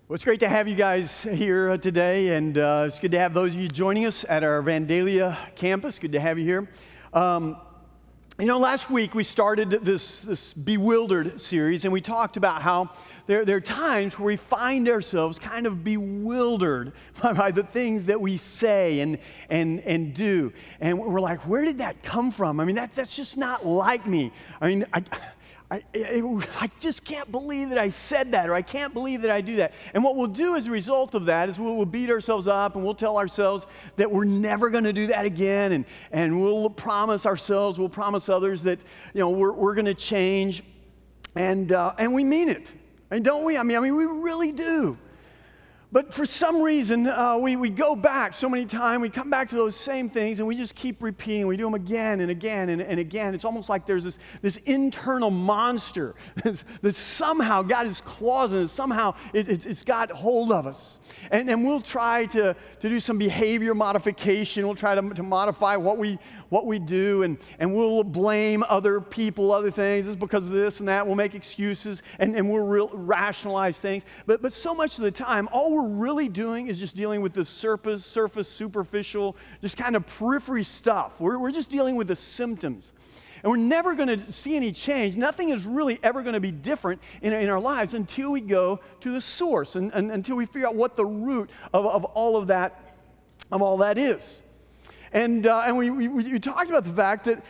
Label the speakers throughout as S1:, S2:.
S1: Well, it's great to have you guys here today, and it's good to have those of you joining us at our Vandalia campus. Good to have you here. Last week we started this Bewildered series, and we talked about how there are times where we find ourselves kind of bewildered by the things that we say and do. And we're like, where did that come from? I mean, that's just not like me. I mean, I just can't believe that I said that, or I can't believe that I do that. And what we'll do as a result of that is we'll beat ourselves up, and we'll tell ourselves that we're never going to do that again, and we'll promise ourselves, we'll promise others that we're going to change, and we mean it, and don't we? I mean, we really do. But for some reason, we go back so many times, we come back to those same things, and we just keep repeating. We do them again and again and again. It's almost like there's this internal monster that somehow got his claws in it. Somehow it's got hold of us. And we'll try to do some behavior modification. We'll try to modify what we do, and we'll blame other people, other things. It's because of this and that. We'll make excuses, and we'll rationalize things. But so much of the time, all we're really doing is just dealing with the surface, superficial, just kind of periphery stuff. We're just dealing with the symptoms. And we're never going to see any change. Nothing is really ever going to be different in our lives until we go to the source and until we figure out what the root of all that is. And we talked about the fact that,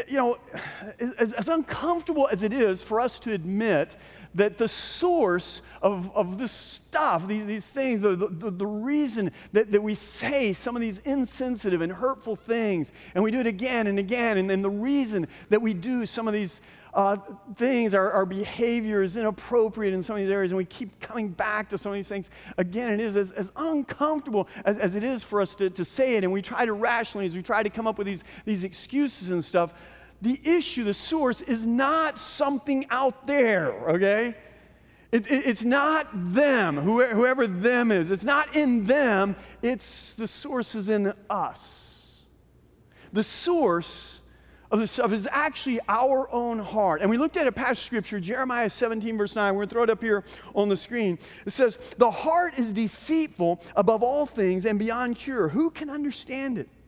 S1: as uncomfortable as it is for us to admit that the source of this stuff, these things, the reason that we say some of these insensitive and hurtful things, and we do it again and again, and then the reason that we do some of these things, our behavior is inappropriate in some of these areas, and we keep coming back to some of these things again. It is as uncomfortable as it is for us to say it, and we try to rationalize, we try to come up with these excuses and stuff. The issue, the source, is not something out there, okay? It's not them, whoever them is. It's not in them. The source is in us. The source of this stuff is actually our own heart. And we looked at a passage of Scripture, Jeremiah 17, verse 9. We're going to throw it up here on the screen. It says, "The heart is deceitful above all things and beyond cure. Who can understand it?"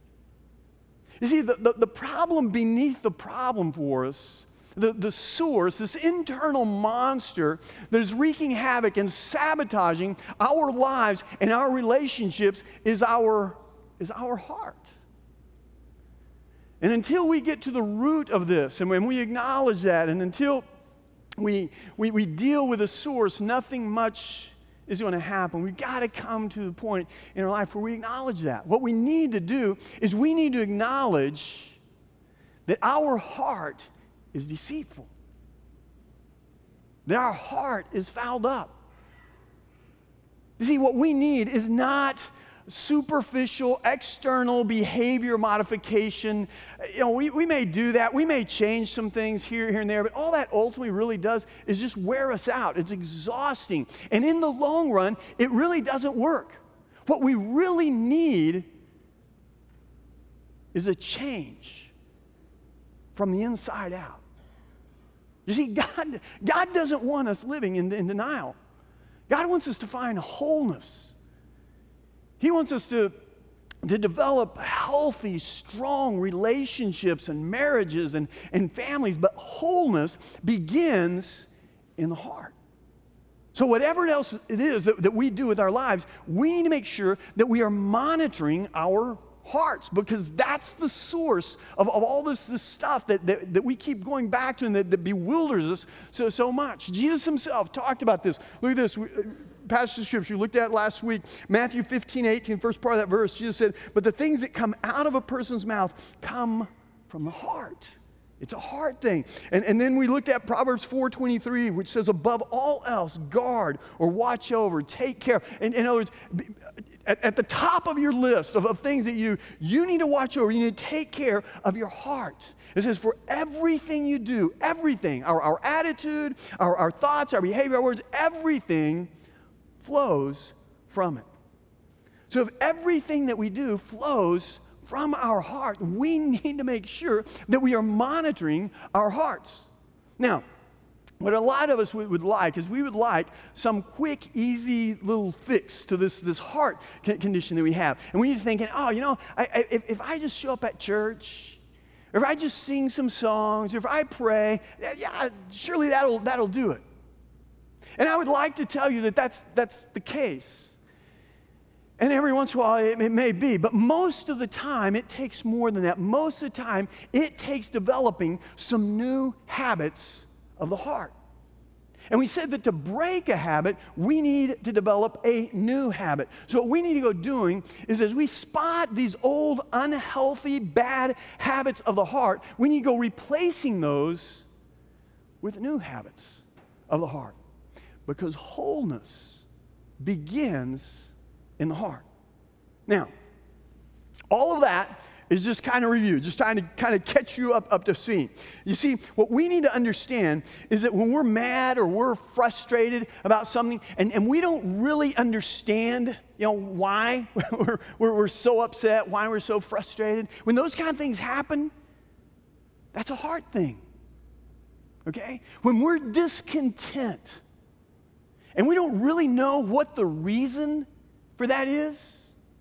S1: You see, the problem beneath the problem for us, the source, this internal monster that is wreaking havoc and sabotaging our lives and our relationships is our heart. And until we get to the root of this, and when we acknowledge that, and until we deal with the source, nothing much is going to happen. We've got to come to the point in our life where we acknowledge that. What we need to do is we need to acknowledge that our heart is deceitful, that our heart is fouled up. You see, what we need is not superficial, external behavior modification. We may do that. We may change some things here and there, but all that ultimately really does is just wear us out. It's exhausting. And in the long run, it really doesn't work. What we really need is a change from the inside out. You see, God doesn't want us living in denial. God wants us to find wholeness. He wants us to develop healthy, strong relationships and marriages and families, but wholeness begins in the heart. So whatever else it is that we do with our lives, we need to make sure that we are monitoring our hearts, because that's the source of all this stuff that we keep going back to and that bewilders us so much. Jesus himself talked about this. Look at this. Passage of Scripture we looked at last week, Matthew 15:18, first part of that verse. Jesus said, "But the things that come out of a person's mouth come from the heart." It's a heart thing. And then we looked at Proverbs 4:23, which says, "Above all else, guard or watch over, take care." And in other words, at the top of your list of things that you need to watch over, you need to take care of your heart. It says, for everything you do, everything, our attitude, our thoughts, our behavior, our words, everything flows from it. So if everything that we do flows from our heart, we need to make sure that we are monitoring our hearts. Now, What a lot of us would like is we would like some quick, easy little fix to this heart condition that we have. And we're thinking, if I just show up at church, or if I just sing some songs, or if I pray, surely that'll do it. And I would like to tell you that that's the case. And every once in a while it may be, but most of the time it takes more than that. Most of the time it takes developing some new habits of the heart. And we said that to break a habit, we need to develop a new habit. So what we need to go doing is, as we spot these old, unhealthy, bad habits of the heart, we need to go replacing those with new habits of the heart. Because wholeness begins in the heart. Now, all of that is just kind of review, just trying to kind of catch you up to speed. You see, what we need to understand is that when we're mad or we're frustrated about something, and we don't really understand, why we're so upset, why we're so frustrated, when those kind of things happen, that's a heart thing, okay? When we're discontent, and we don't really know what the reason for that is,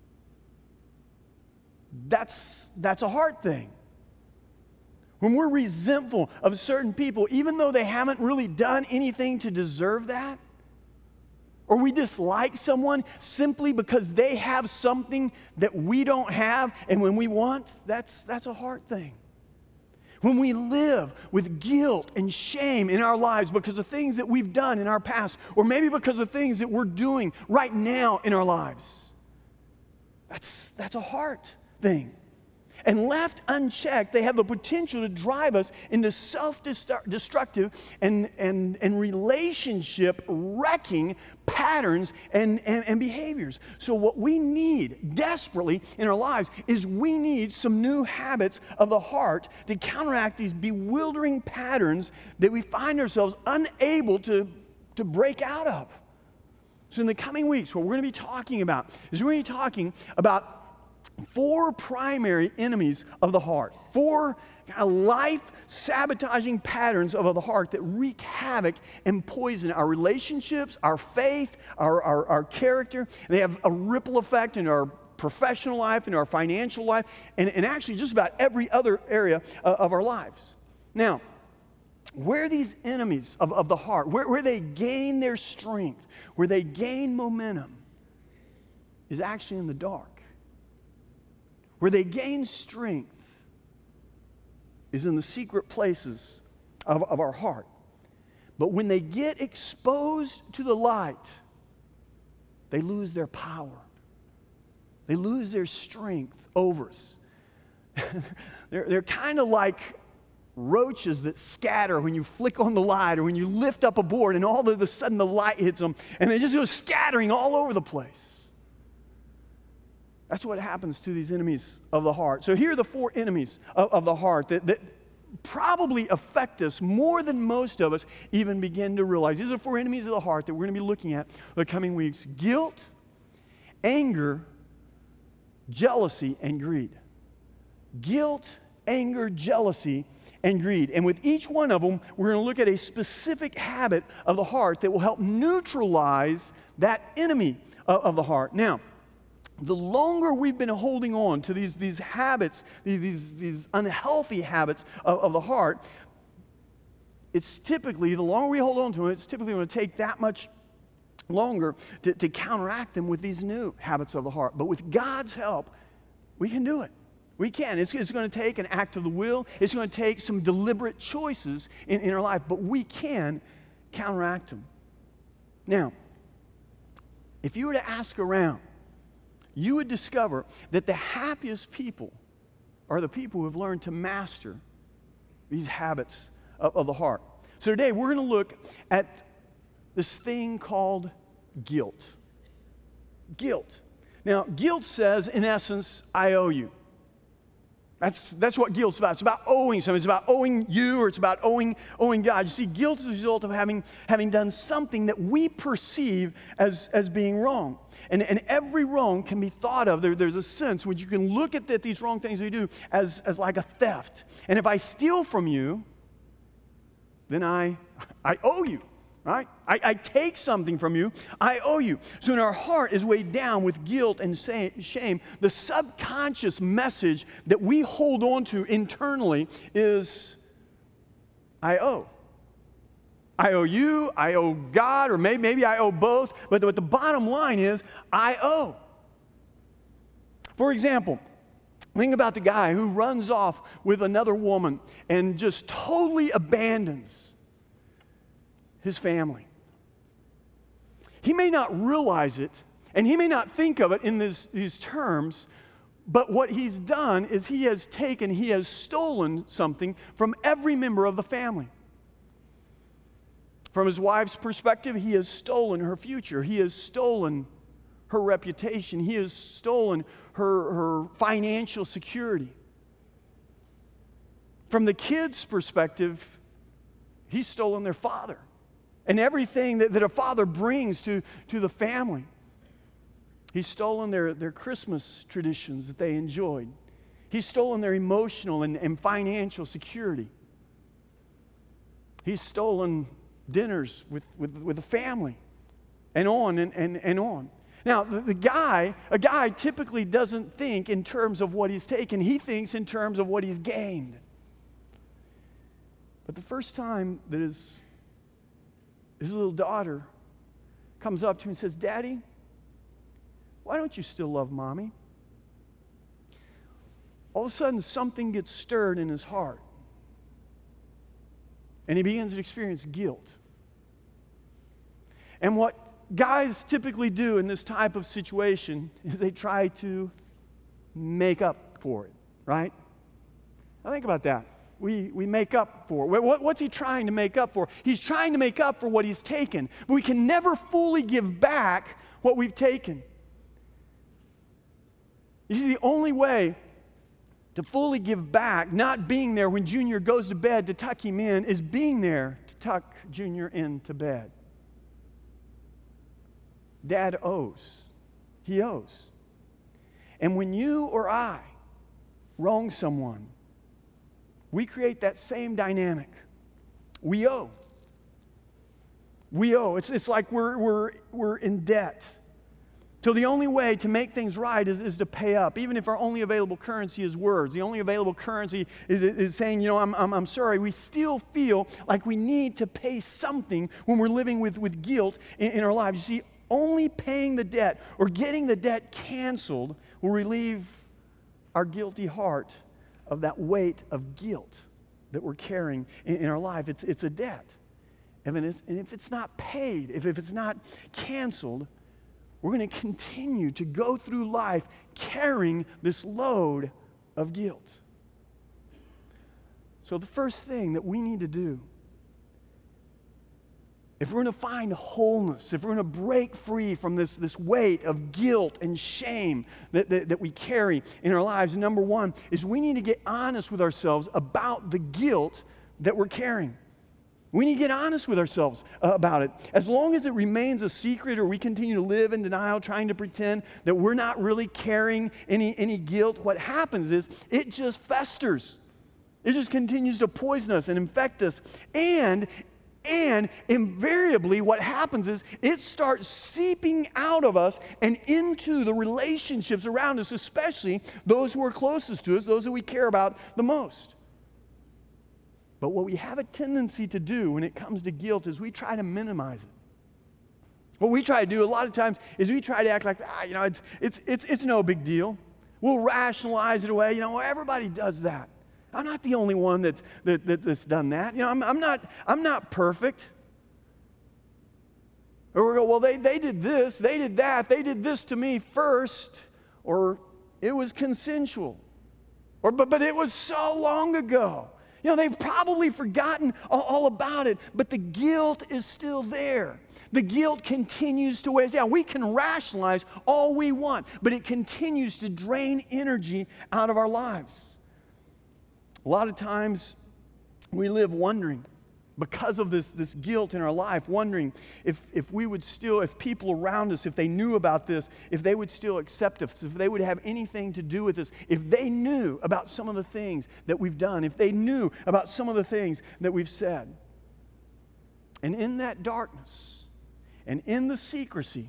S1: that's a heart thing. When we're resentful of certain people, even though they haven't really done anything to deserve that, or we dislike someone simply because they have something that we don't have, and when we want, that's a heart thing. When we live with guilt and shame in our lives because of things that we've done in our past, or maybe because of things that we're doing right now in our lives, that's a heart thing. And left unchecked, they have the potential to drive us into self-destructive and relationship wrecking patterns and behaviors. So what we need desperately in our lives is we need some new habits of the heart to counteract these bewildering patterns that we find ourselves unable to break out of. So in the coming weeks, what we're going to be talking about is we're going to be talking about 4 primary enemies of the heart, 4 life-sabotaging patterns of the heart that wreak havoc and poison our relationships, our faith, our character. And they have a ripple effect in our professional life, in our financial life, and actually just about every other area of our lives. Now, where these enemies of the heart, where they gain their strength, where they gain momentum, is actually in the dark. Where they gain strength is in the secret places of our heart. But when they get exposed to the light, they lose their power. They lose their strength over us. They're kind of like roaches that scatter when you flick on the light or when you lift up a board and all of a sudden the light hits them and they just go scattering all over the place. That's what happens to these enemies of the heart. So here are the 4 enemies of the heart that probably affect us more than most of us even begin to realize. These are 4 enemies of the heart that we're going to be looking at the coming weeks: guilt, anger, jealousy, and greed. Guilt, anger, jealousy, and greed. And with each one of them, we're going to look at a specific habit of the heart that will help neutralize that enemy of the heart. Now, the longer we've been holding on to these habits, these unhealthy habits of the heart, it's typically, the longer we hold on to it, it's typically going to take that much longer to counteract them with these new habits of the heart. But with God's help, we can do it. We can. It's going to take an act of the will. It's going to take some deliberate choices in our life, but we can counteract them. Now, if you were to ask around, you would discover that the happiest people are the people who have learned to master these habits of the heart. So today we're going to look at this thing called guilt. Guilt. Now, guilt says, in essence, I owe you. That's what guilt's about. It's about owing something. It's about owing you, or it's about owing God. You see, guilt is a result of having done something that we perceive as being wrong. And every wrong can be thought of. There's a sense which you can look at these wrong things we do as like a theft. And if I steal from you, then I I owe you, right? I take something from you. I owe you. So when our heart is weighed down with guilt and shame, the subconscious message that we hold on to internally is, I owe. I owe you, I owe God, or maybe I owe both, but the bottom line is, I owe. For example, think about the guy who runs off with another woman and just totally abandons his family. He may not realize it, and he may not think of it in these terms, but what he's done is he has stolen something from every member of the family. From his wife's perspective, he has stolen her future. He has stolen her reputation. He has stolen her financial security. From the kids' perspective, he's stolen their father and everything that a father brings to the family. He's stolen their Christmas traditions that they enjoyed. He's stolen their emotional and financial security. He's stolen dinners with the family, and on and on. Now, a guy typically doesn't think in terms of what he's taken. He thinks in terms of what he's gained. But the first time that his little daughter comes up to him and says, "Daddy, why don't you still love Mommy?" All of a sudden, something gets stirred in his heart. And he begins to experience guilt. And what guys typically do in this type of situation is they try to make up for it, right? Now think about that. We make up for it. What's he trying to make up for? He's trying to make up for what he's taken. But we can never fully give back what we've taken. You see, the only way to fully give back, not being there when Junior goes to bed to tuck him in, is being there to tuck Junior into bed. Dad owes. He owes. And when you or I wrong someone, we create that same dynamic. We owe. We owe. It's like we're in debt. So the only way to make things right is to pay up, even if our only available currency is words. The only available currency is saying, I'm sorry. We still feel like we need to pay something when we're living with guilt in our lives. You see, only paying the debt or getting the debt canceled will relieve our guilty heart of that weight of guilt that we're carrying in our life. It's a debt. And if it's not paid, if it's not canceled, we're going to continue to go through life carrying this load of guilt. So the first thing that we need to do, if we're going to find wholeness, if we're going to break free from this weight of guilt and shame that we carry in our lives, number one is we need to get honest with ourselves about the guilt that we're carrying. We need to get honest with ourselves about it. As long as it remains a secret or we continue to live in denial, trying to pretend that we're not really carrying any guilt, what happens is it just festers. It just continues to poison us and infect us. And invariably what happens is it starts seeping out of us and into the relationships around us, especially those who are closest to us, those that we care about the most. But what we have a tendency to do when it comes to guilt is we try to minimize it. What we try to do a lot of times is we try to act like, it's no big deal. We'll rationalize it away. Everybody does that. I'm not the only one that's done that. I'm not perfect. Or we go, well, they did this, they did that, they did this to me first, or it was consensual, but it was so long ago. They've probably forgotten all about it, but the guilt is still there. The guilt continues to weigh us down. We can rationalize all we want, but it continues to drain energy out of our lives. A lot of times we live wondering, because of this guilt in our life, wondering if we would still, if people around us, if they knew about this, if they would still accept us, if they would have anything to do with us, if they knew about some of the things that we've done, if they knew about some of the things that we've said. And in that darkness and in the secrecy,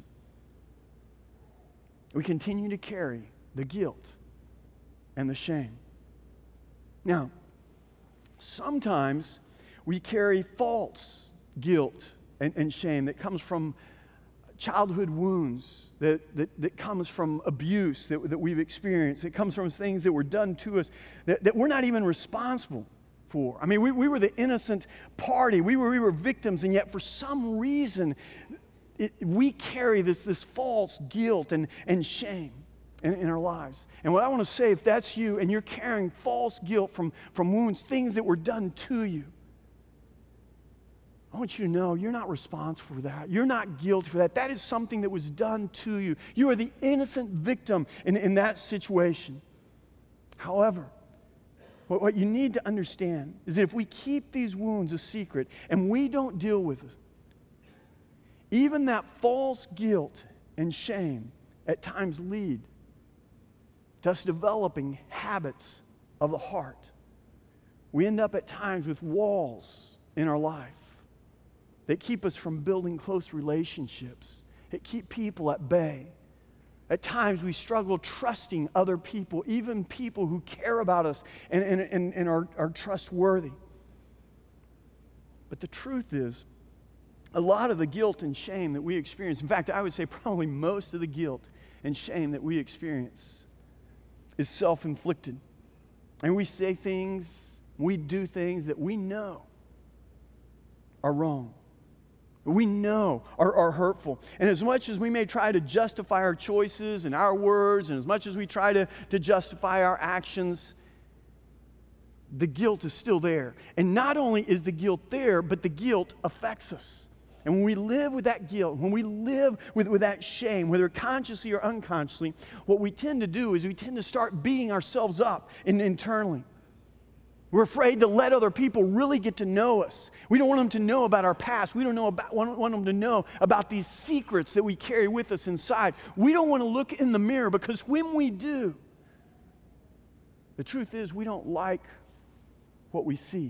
S1: we continue to carry the guilt and the shame. Now, sometimes we carry false guilt and shame that comes from childhood wounds, that comes from abuse that we've experienced. It comes from things that were done to us that we're not even responsible for. I mean, we were the innocent party. We were victims, and yet for some reason, we carry this false guilt and shame in our lives. And what I want to say, if that's you and you're carrying false guilt from wounds, things that were done to you, I want you to know you're not responsible for that. You're not guilty for that. That is something that was done to you. You are the innocent victim in that situation. However, what you need to understand is that if we keep these wounds a secret and we don't deal with it, even that false guilt and shame at times lead to us developing habits of the heart. We end up at times with walls in our life that keep us from building close relationships, that keep people at bay. At times we struggle trusting other people, even people who care about us and are trustworthy. But the truth is, a lot of the guilt and shame that we experience, in fact, I would say probably most of the guilt and shame that we experience is self-inflicted. And we say things, we do things that we know are wrong. We know are hurtful. And as much as we may try to justify our choices and our words, and as much as we try to justify our actions, the guilt is still there. And not only is the guilt there, but the guilt affects us. And when we live with that guilt, when we live with that shame, whether consciously or unconsciously, what we tend to do is we tend to start beating ourselves up internally. We're afraid to let other people really get to know us. We don't want them to know about our past. We don't want them to know about these secrets that we carry with us inside. We don't want to look in the mirror because when we do, the truth is we don't like what we see.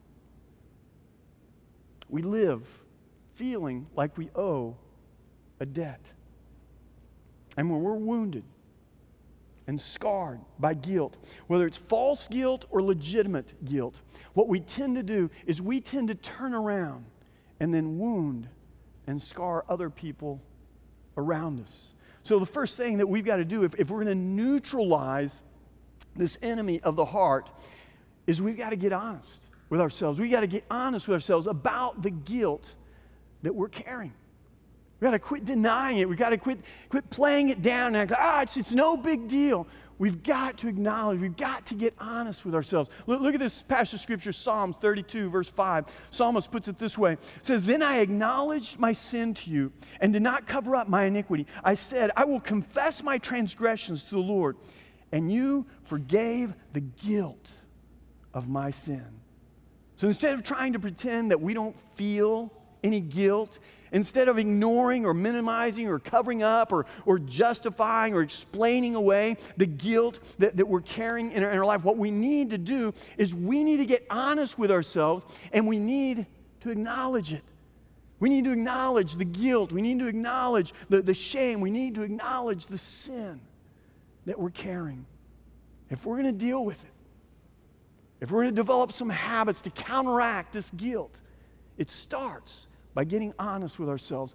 S1: We live feeling like we owe a debt. And when we're wounded and scarred by guilt, whether it's false guilt or legitimate guilt, what we tend to do is we tend to turn around and then wound and scar other people around us. So the first thing that we've got to do if we're going to neutralize this enemy of the heart is we've got to get honest with ourselves. We've got to get honest with ourselves about the guilt that we're carrying. We've got to quit denying it. We've got to quit playing it down and act, it's no big deal. We've got to acknowledge, we've got to get honest with ourselves. Look at this passage of Scripture, Psalms 32, verse 5. Psalmist puts it this way. It says, "Then I acknowledged my sin to you and did not cover up my iniquity. I said, I will confess my transgressions to the Lord, and you forgave the guilt of my sin." So instead of trying to pretend that we don't feel any guilt, instead of ignoring or minimizing or covering up or justifying or explaining away the guilt that we're carrying in our life, what we need to do is we need to get honest with ourselves and we need to acknowledge it. We need to acknowledge the guilt. We need to acknowledge the shame. We need to acknowledge the sin that we're carrying. If we're going to deal with it, if we're going to develop some habits to counteract this guilt, it starts by getting honest with ourselves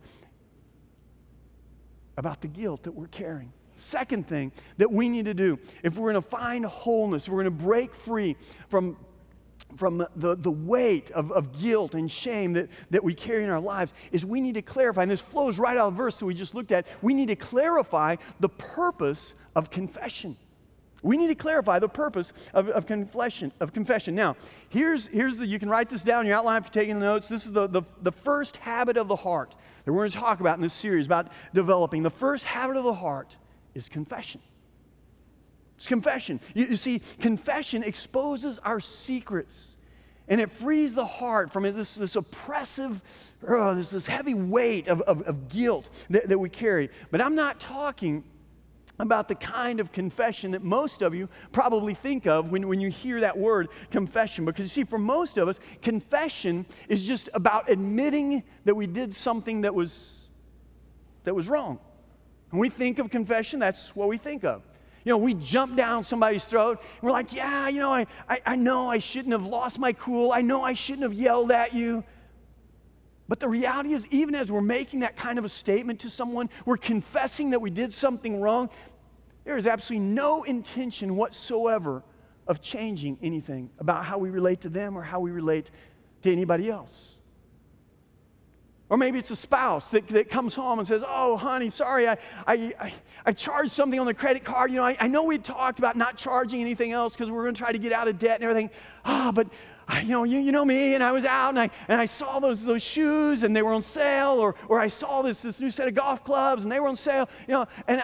S1: about the guilt that we're carrying. Second thing that we need to do, if we're going to find wholeness, if we're going to break free from the weight of guilt and shame that we carry in our lives, is we need to clarify, and this flows right out of the verse that we just looked at, we need to clarify the purpose of confession. We need to clarify the purpose of confession. Now, here's you can write this down in your outline if you're taking notes. This is the first habit of the heart that we're going to talk about in this series about developing. The first habit of the heart is confession. It's confession. You see, confession exposes our secrets, and it frees the heart from this oppressive, this heavy weight of guilt that we carry. But I'm not talking about the kind of confession that most of you probably think of when you hear that word confession. Because you see, for most of us, confession is just about admitting that we did something that was wrong. When we think of confession, that's what we think of. We jump down somebody's throat, and we're like, yeah, I know I shouldn't have lost my cool. I know I shouldn't have yelled at you. But the reality is, even as we're making that kind of a statement to someone, we're confessing that we did something wrong. There is absolutely no intention whatsoever of changing anything about how we relate to them or how we relate to anybody else. Or maybe it's a spouse that comes home and says, oh, honey, sorry, I charged something on the credit card. I know we talked about not charging anything else because we're going to try to get out of debt and everything. But you know me, and I was out and I saw those shoes and they were on sale, or I saw this new set of golf clubs and they were on sale, and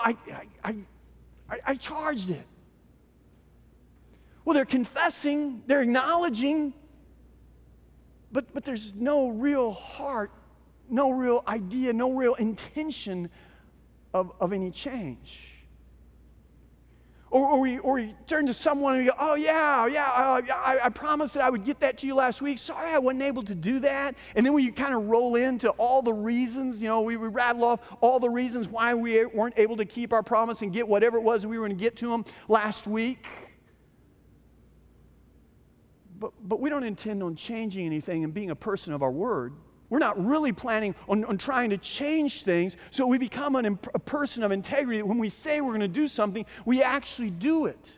S1: I charged it. Well, they're confessing, they're acknowledging, but there's no real heart, no real idea, no real intention of any change. Or we turn to someone and we go, oh, I promised that I would get that to you last week. Sorry I wasn't able to do that. And then we kind of roll into all the reasons, we rattle off all the reasons why we weren't able to keep our promise and get whatever it was we were going to get to them last week. But we don't intend on changing anything and being a person of our word. We're not really planning on trying to change things so we become a person of integrity. When we say we're going to do something, we actually do it.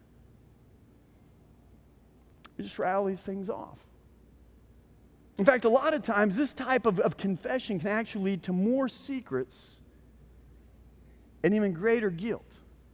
S1: We just rattle these things off. In fact, a lot of times this type of confession can actually lead to more secrets and even greater guilt.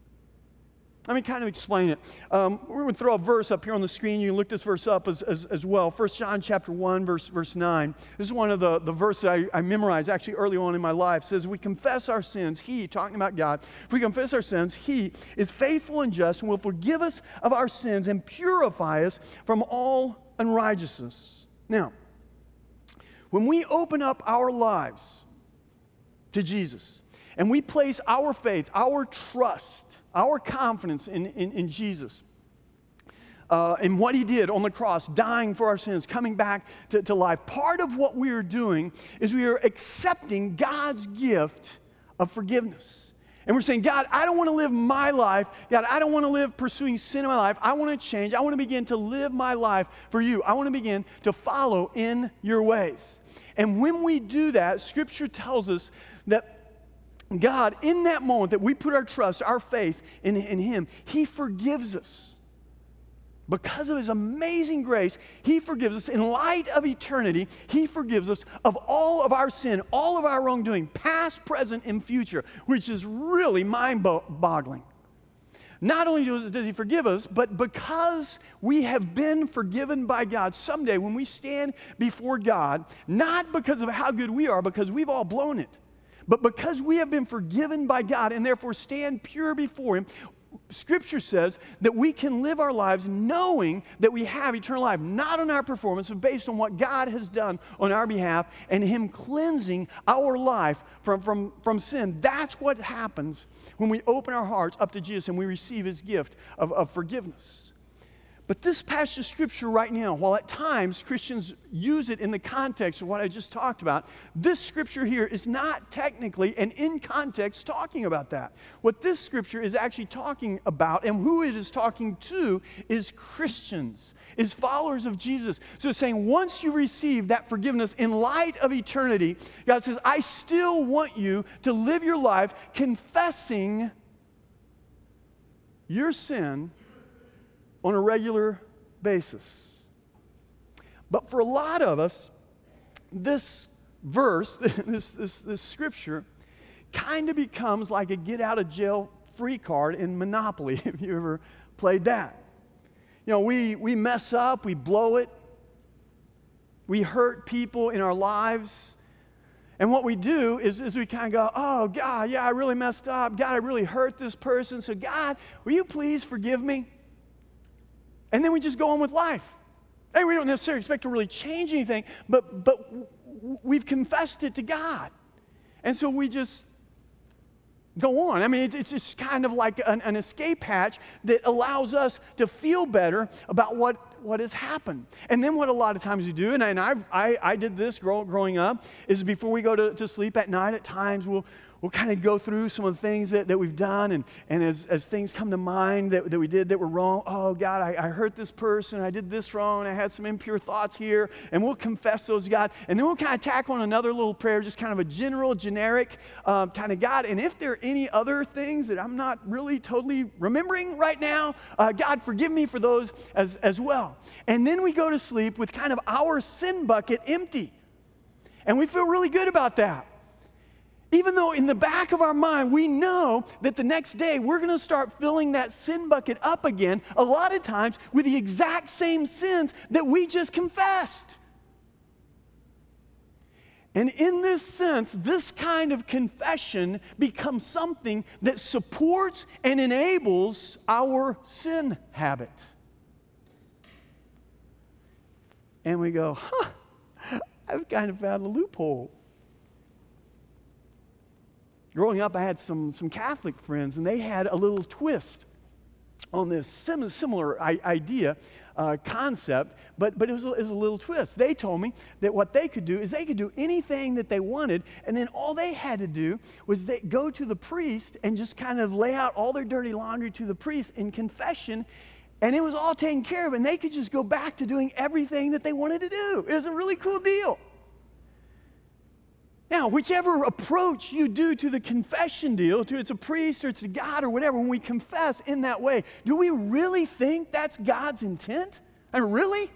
S1: Let me kind of explain it. We're going to throw a verse up here on the screen. You can look this verse up as well. 1 John chapter 1, verse 9. This is one of the verses I memorized actually early on in my life. It says, we confess our sins. He, talking about God, if we confess our sins, He is faithful and just and will forgive us of our sins and purify us from all unrighteousness. Now, when we open up our lives to Jesus and we place our faith, our trust, our confidence in Jesus, in what He did on the cross, dying for our sins, coming back to life, part of what we are doing is we are accepting God's gift of forgiveness. And we're saying, God, I don't want to live my life. God, I don't want to live pursuing sin in my life. I want to change. I want to begin to live my life for You. I want to begin to follow in Your ways. And when we do that, Scripture tells us that God, in that moment that we put our trust, our faith in Him, He forgives us. Because of His amazing grace, He forgives us. In light of eternity, He forgives us of all of our sin, all of our wrongdoing, past, present, and future, which is really mind-boggling. Not only does He forgive us, but because we have been forgiven by God, someday when we stand before God, not because of how good we are, because we've all blown it, but because we have been forgiven by God and therefore stand pure before Him, Scripture says that we can live our lives knowing that we have eternal life, not on our performance, but based on what God has done on our behalf and Him cleansing our life from sin. That's what happens when we open our hearts up to Jesus and we receive His gift of forgiveness. But this passage of Scripture right now, while at times Christians use it in the context of what I just talked about, this Scripture here is not technically and in context talking about that. What this Scripture is actually talking about and who it is talking to is Christians, is followers of Jesus. So it's saying once you receive that forgiveness in light of eternity, God says, I still want you to live your life confessing your sin on a regular basis. But for a lot of us, this verse, this scripture, kind of becomes like a get-out-of-jail-free card in Monopoly, if you ever played that. We mess up, we blow it, we hurt people in our lives, and what we do is we kind of go, oh, God, yeah, I really messed up. God, I really hurt this person, so God, will you please forgive me? And then we just go on with life. Hey, we don't necessarily expect to really change anything, but we've confessed it to God. And so we just go on. I mean, it's just kind of like an escape hatch that allows us to feel better about what has happened. And then what a lot of times you do, and I did this growing up, is before we go to sleep at night, at times we'll kind of go through some of the things that we've done, and as things come to mind that we did that were wrong, oh God, I hurt this person, I did this wrong, I had some impure thoughts here, and we'll confess those to God, and then we'll kind of tack on another little prayer, just kind of a general, generic kind of God, and if there are any other things that I'm not really totally remembering right now, God, forgive me for those as well. And then we go to sleep with kind of our sin bucket empty, and we feel really good about that. Even though in the back of our mind, we know that the next day we're going to start filling that sin bucket up again, a lot of times with the exact same sins that we just confessed. And in this sense, this kind of confession becomes something that supports and enables our sin habit. And we go, I've kind of found a loophole. Growing up, I had some Catholic friends, and they had a little twist on this similar idea, concept, but it was a little twist. They told me that what they could do is they could do anything that they wanted, and then all they had to do was they go to the priest and just kind of lay out all their dirty laundry to the priest in confession, and it was all taken care of, and they could just go back to doing everything that they wanted to do. It was a really cool deal. Now, whichever approach you do to the confession deal, to it's a priest or it's a God or whatever, when we confess in that way, do we really think that's God's intent? I mean, really?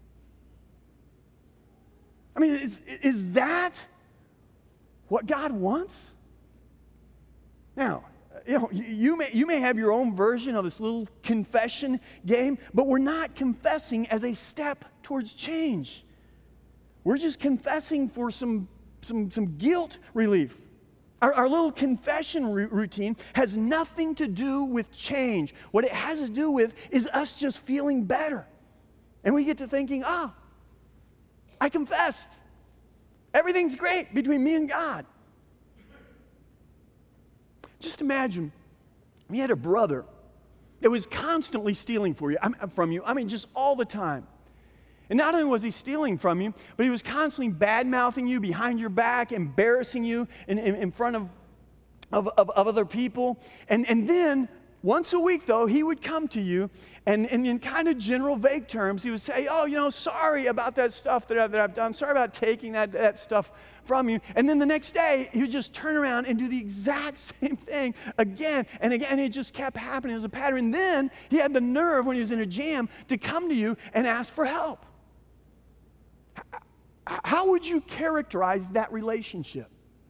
S1: I mean, is that what God wants? Now, you may have your own version of this little confession game, but we're not confessing as a step towards change. We're just confessing for some guilt relief. Our little confession routine has nothing to do with change. What it has to do with is us just feeling better. And we get to thinking, I confessed. Everything's great between me and God. Just imagine you had a brother that was constantly stealing from you. I mean, just all the time. And not only was he stealing from you, but he was constantly bad-mouthing you behind your back, embarrassing you in front of other people. And then, once a week, though, he would come to you, and in kind of general, vague terms, he would say, sorry about that stuff that I've done. Sorry about taking that stuff from you. And then the next day, he would just turn around and do the exact same thing again and again. And it just kept happening. It was a pattern. And then he had the nerve, when he was in a jam, to come to you and ask for help. How would you characterize that relationship?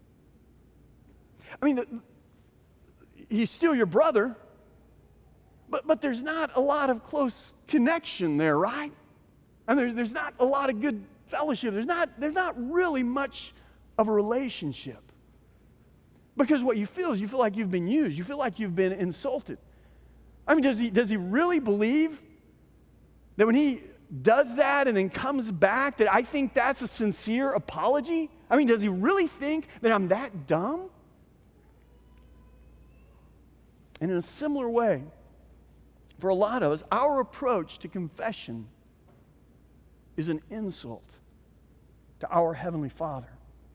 S1: I mean, he's still your brother, but there's not a lot of close connection there, right? And there's not a lot of good fellowship. There's not really much of a relationship. Because what you feel is you feel like you've been used. You feel like you've been insulted. I mean, does he really believe that when he does that and then comes back, that I think that's a sincere apology? I mean, does he really think that I'm that dumb? And in a similar way, for a lot of us, our approach to confession is an insult to our Heavenly Father.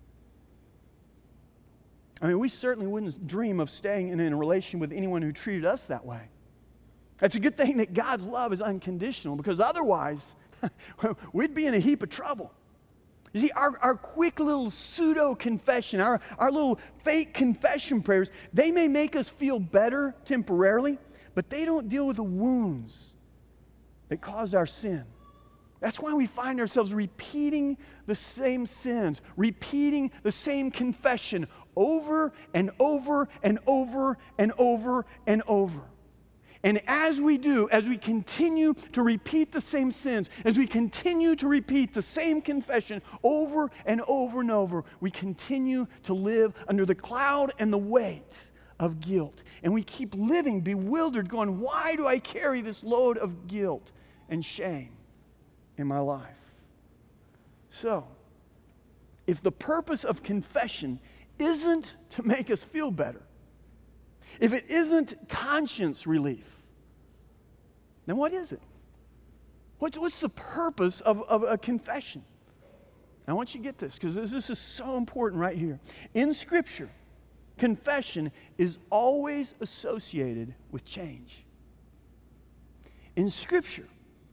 S1: I mean, we certainly wouldn't dream of staying in a relation with anyone who treated us that way. It's a good thing that God's love is unconditional, because otherwise, we'd be in a heap of trouble. You see, our quick little pseudo-confession, our little fake confession prayers, they may make us feel better temporarily, but they don't deal with the wounds that caused our sin. That's why we find ourselves repeating the same sins, repeating the same confession over and over and over and over and over. And as we do, as we continue to repeat the same sins, as we continue to repeat the same confession over and over and over, we continue to live under the cloud and the weight of guilt. And we keep living bewildered, going, why do I carry this load of guilt and shame in my life? So, if the purpose of confession isn't to make us feel better, if it isn't conscience relief, then what is it? What's the purpose of a confession? I want you to get this, because this is so important right here. In Scripture, confession is always associated with change. In Scripture,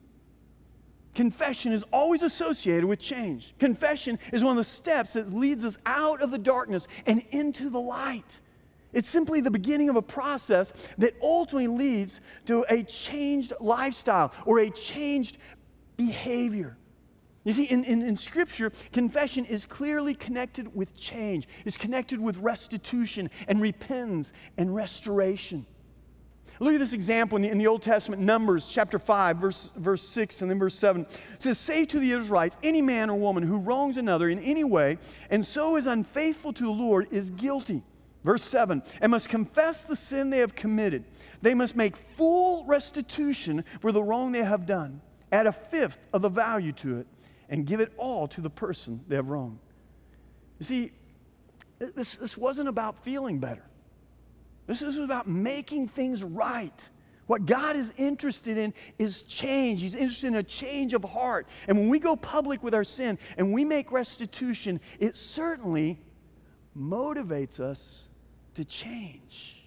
S1: confession is always associated with change. Confession is one of the steps that leads us out of the darkness and into the light. It's simply the beginning of a process that ultimately leads to a changed lifestyle or a changed behavior. You see, in Scripture, confession is clearly connected with change. It's connected with restitution and repentance and restoration. Look at this example in the Old Testament, Numbers chapter 5, verse 6 and then verse 7. It says, "Say to the Israelites, any man or woman who wrongs another in any way and so is unfaithful to the Lord is guilty." Verse 7, "and must confess the sin they have committed. They must make full restitution for the wrong they have done. Add a fifth of the value to it and give it all to the person they have wronged." You see, this wasn't about feeling better. This is about making things right. What God is interested in is change. He's interested in a change of heart. And when we go public with our sin and we make restitution, it certainly motivates us to change.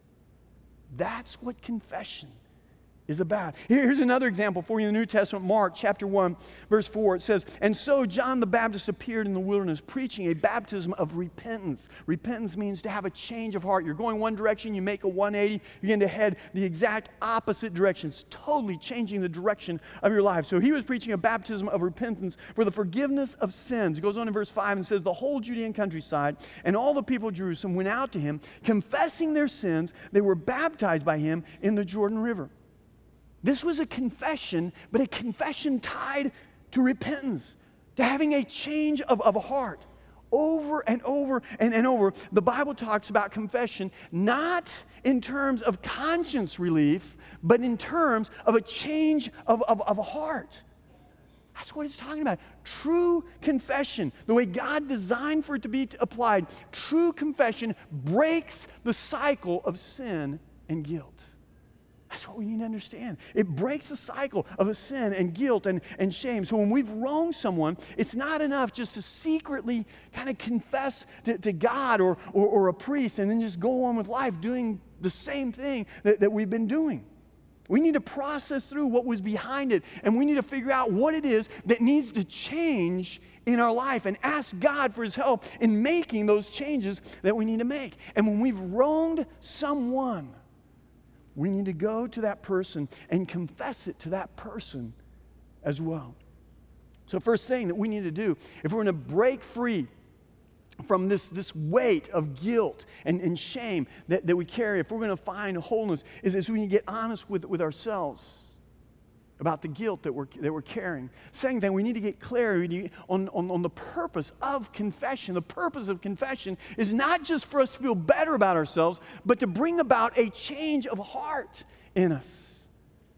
S1: That's what confession is about. Here's another example for you in the New Testament, Mark chapter 1, verse 4. It says, "And so John the Baptist appeared in the wilderness, preaching a baptism of repentance." Repentance means to have a change of heart. You're going one direction, you make a 180, you begin to head the exact opposite direction. It's totally changing the direction of your life. So he was preaching a baptism of repentance for the forgiveness of sins. It goes on in verse 5 and says, "The whole Judean countryside and all the people of Jerusalem went out to him, confessing their sins. They were baptized by him in the Jordan River." This was a confession, but a confession tied to repentance, to having a change of heart. Over and over and over, the Bible talks about confession not in terms of conscience relief, but in terms of a change of heart. That's what it's talking about. True confession, the way God designed for it to be applied, true confession breaks the cycle of sin and guilt. That's what we need to understand. It breaks the cycle of sin and guilt and shame. So when we've wronged someone, it's not enough just to secretly kind of confess to God or a priest and then just go on with life doing the same thing that we've been doing. We need to process through what was behind it, and we need to figure out what it is that needs to change in our life and ask God for His help in making those changes that we need to make. And when we've wronged someone, we need to go to that person and confess it to that person as well. So first thing that we need to do, if we're going to break free from this weight of guilt and shame that we carry, if we're going to find wholeness, is we need to get honest with ourselves about the guilt that we're carrying. Second thing, we need to get clarity on the purpose of confession. The purpose of confession is not just for us to feel better about ourselves, but to bring about a change of heart in us.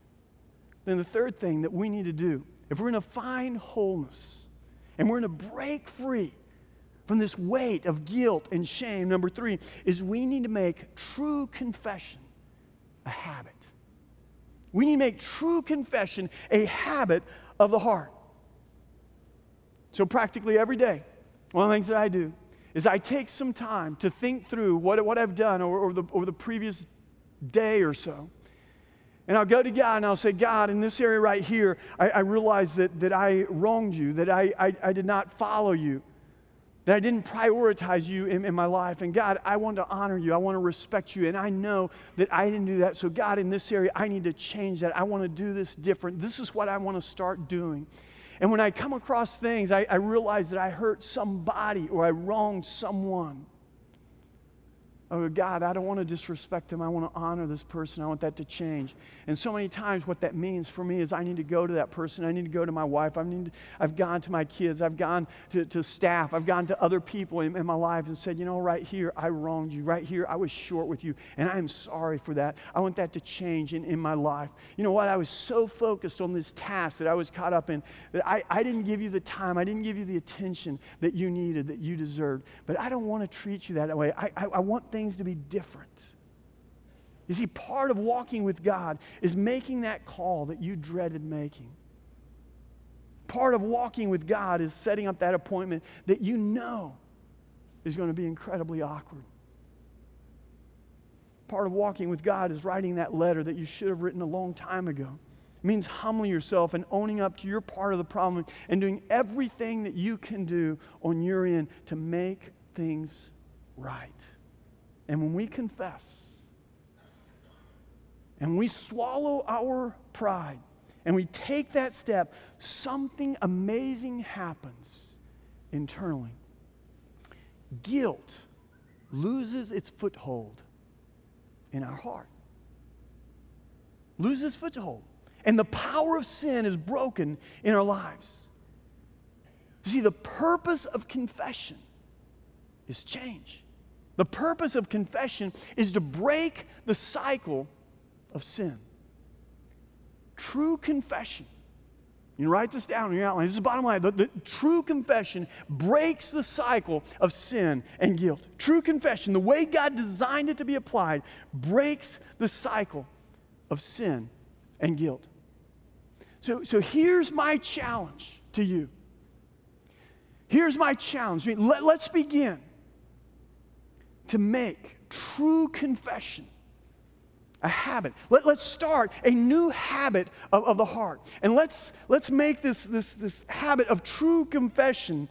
S1: Then the third thing that we need to do, if we're going to find wholeness and we're going to break free from this weight of guilt and shame, number three, is we need to make true confession a habit. We need to make true confession a habit of the heart. So practically every day, one of the things that I do is I take some time to think through what I've done over the previous day or so. And I'll go to God and I'll say, "God, in this area right here, I realize that I wronged you, that I did not follow you, that I didn't prioritize you in my life. And God, I want to honor you. I want to respect you. And I know that I didn't do that. So God, in this area, I need to change that. I want to do this different. This is what I want to start doing." And when I come across things, I realize that I hurt somebody or I wronged someone. Oh, God, I don't want to disrespect them. I want to honor this person. I want that to change. And so many times what that means for me is I need to go to that person. I need to go to my wife. I've gone to my kids. I've gone to staff. I've gone to other people in my life and said, right here, I wronged you. Right here, I was short with you. And I'm sorry for that. I want that to change in my life. You know what? I was so focused on this task that I was caught up in that I didn't give you the time. I didn't give you the attention that you needed, that you deserved. But I don't want to treat you that way. I want things to be different. You see, part of walking with God is making that call that you dreaded making. Part of walking with God is setting up that appointment that you know is going to be incredibly awkward. Part of walking with God is writing that letter that you should have written a long time ago. It means humbling yourself and owning up to your part of the problem and doing everything that you can do on your end to make things right. And when we confess and we swallow our pride and we take that step, something amazing happens internally. Guilt loses its foothold in our heart. Loses foothold. And the power of sin is broken in our lives. See, the purpose of confession is change. The purpose of confession is to break the cycle of sin. True confession. You can write this down in your outline. This is the bottom line. The true confession breaks the cycle of sin and guilt. True confession, the way God designed it to be applied, breaks the cycle of sin and guilt. So here's my challenge to you. Here's my challenge. Let's begin to make true confession a habit. Let's start a new habit of the heart. And let's make this habit of true confession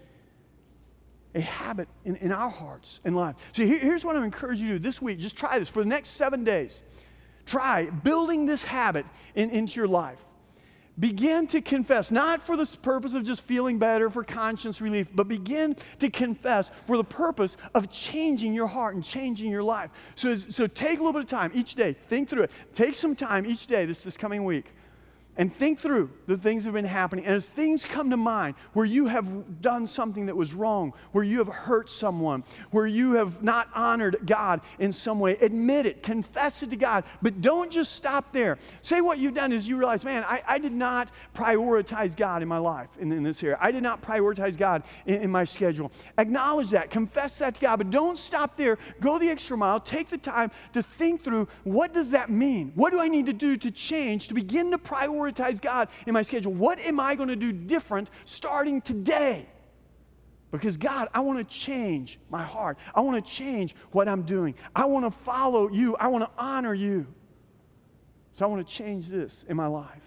S1: a habit in our hearts and lives. So here's what I'm encouraging you to do this week. Just try this for the next 7 days. Try building this habit into your life. Begin to confess, not for the purpose of just feeling better, for conscience relief, but begin to confess for the purpose of changing your heart and changing your life. So take a little bit of time each day. Think through it. Take some time each day this coming week and think through the things that have been happening. And as things come to mind where you have done something that was wrong, where you have hurt someone, where you have not honored God in some way, admit it, confess it to God, but don't just stop there. Say what you've done is you realize, man, I did not prioritize God in my life in this area. I did not prioritize God in my schedule. Acknowledge that, confess that to God, but don't stop there. Go the extra mile. Take the time to think through, what does that mean? What do I need to do to change, to begin to prioritize God in my schedule? What am I going to do different starting today? Because God, I want to change my heart. I want to change what I'm doing. I want to follow you. I want to honor you. So I want to change this in my life.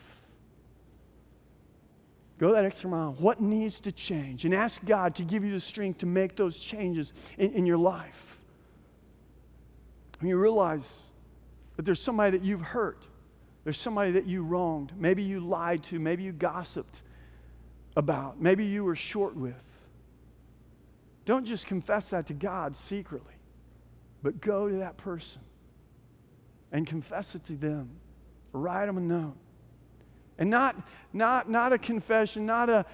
S1: Go that extra mile. What needs to change? And ask God to give you the strength to make those changes in your life. When you realize that there's somebody that you've hurt, there's somebody that you wronged, maybe you lied to, maybe you gossiped about, maybe you were short with. Don't just confess that to God secretly, but go to that person and confess it to them. Write them a note. And not a confession, not a,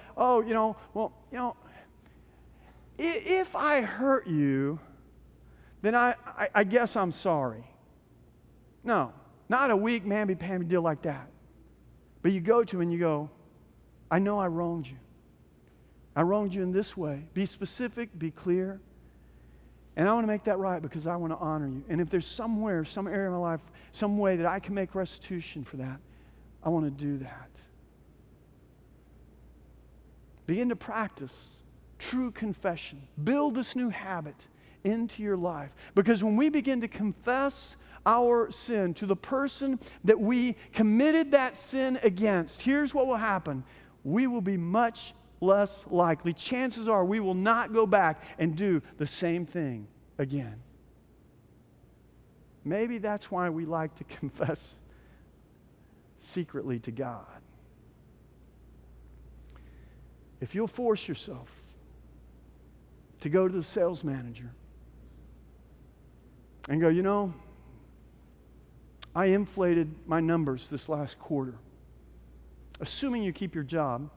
S1: if I hurt you, then I guess I'm sorry. No. Not a weak, mamby-pamby deal like that. But you go to him and you go, I know I wronged you. I wronged you in this way. Be specific, be clear. And I want to make that right because I want to honor you. And if there's somewhere, some area of my life, some way that I can make restitution for that, I want to do that. Begin to practice true confession. Build this new habit into your life. Because when we begin to confess our sin to the person that we committed that sin against, here's what will happen. We will be much less likely. Chances are we will not go back and do the same thing again. Maybe that's why we like to confess secretly to God. If you'll force yourself to go to the sales manager and go, I inflated my numbers this last quarter. Assuming you keep your job,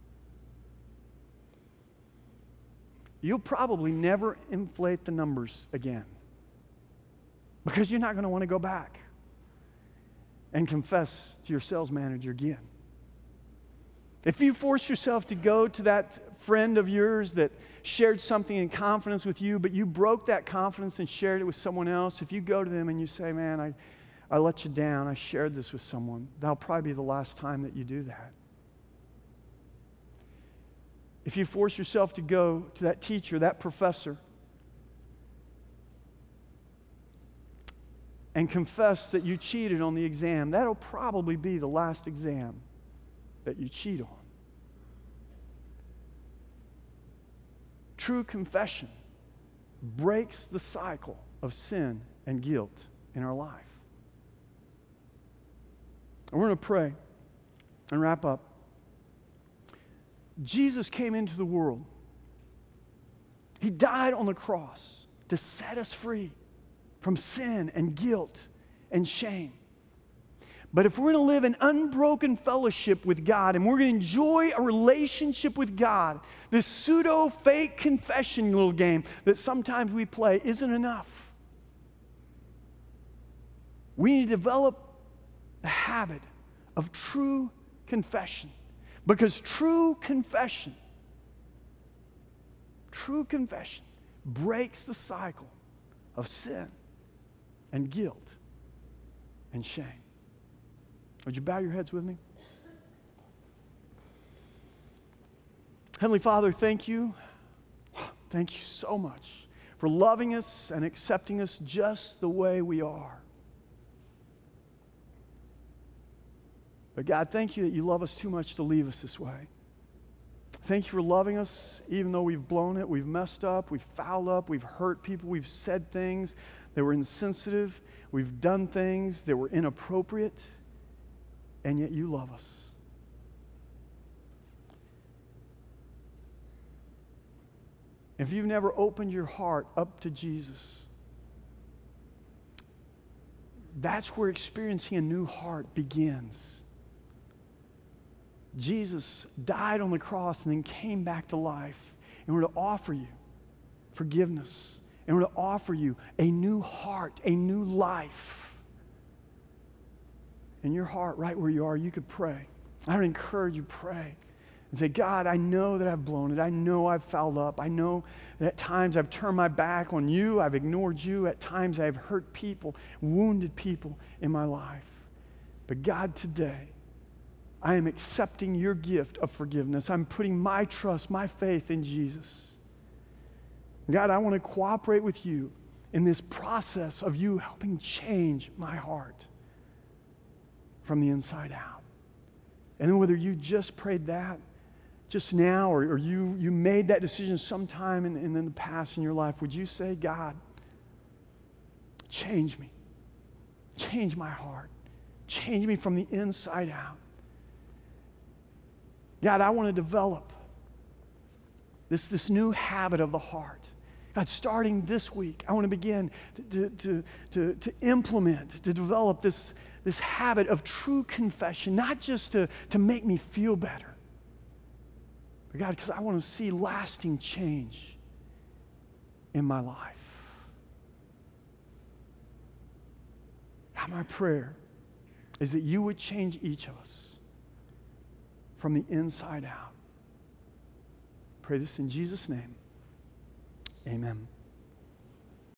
S1: you'll probably never inflate the numbers again because you're not going to want to go back and confess to your sales manager again. If you force yourself to go to that friend of yours that shared something in confidence with you, but you broke that confidence and shared it with someone else, if you go to them and you say, man, I let you down, I shared this with someone, that'll probably be the last time that you do that. If you force yourself to go to that teacher, that professor, and confess that you cheated on the exam, that'll probably be the last exam that you cheat on. True confession breaks the cycle of sin and guilt in our life. And we're going to pray and wrap up. Jesus came into the world. He died on the cross to set us free from sin and guilt and shame. But if we're going to live in unbroken fellowship with God and we're going to enjoy a relationship with God, this pseudo-fake confession little game that sometimes we play isn't enough. We need to develop the habit of true confession, because true confession breaks the cycle of sin and guilt and shame. Would you bow your heads with me? Heavenly Father, thank you. Thank you so much for loving us and accepting us just the way we are. But God, thank you that you love us too much to leave us this way. Thank you for loving us even though we've blown it, we've messed up, we've fouled up, we've hurt people, we've said things that were insensitive, we've done things that were inappropriate, and yet you love us. If you've never opened your heart up to Jesus, that's where experiencing a new heart begins. Jesus died on the cross and then came back to life in order to offer you forgiveness, in order to offer you a new heart, a new life. In your heart, right where you are, you could pray. I would encourage you, pray. And say, God, I know that I've blown it. I know I've fouled up. I know that at times I've turned my back on you. I've ignored you. At times I've hurt people, wounded people in my life. But God, today, I am accepting your gift of forgiveness. I'm putting my trust, my faith in Jesus. God, I want to cooperate with you in this process of you helping change my heart from the inside out. And then whether you just prayed that just now or you made that decision sometime in the past in your life, would you say, God, change me. Change my heart. Change me from the inside out. God, I want to develop this new habit of the heart. God, starting this week, I want to begin to implement, to develop this habit of true confession, not just to make me feel better, but God, because I want to see lasting change in my life. God, my prayer is that you would change each of us from the inside out. Pray this in Jesus' name. Amen.